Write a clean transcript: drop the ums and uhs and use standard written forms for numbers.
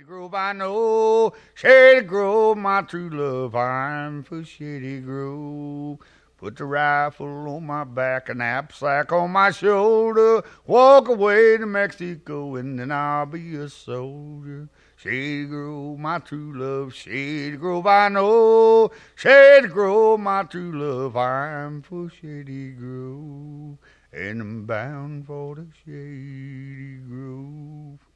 Grove, I know. Shady Grove, my true love. I'm for Shady Grove. Put the rifle on my back, and knapsack on my shoulder. Walk away to Mexico, and then I'll be a soldier. Shady Grove, my true love. Shady Grove, I know. Shady Grove, my true love. I'm for Shady Grove, and I'm bound for the Shady Grove.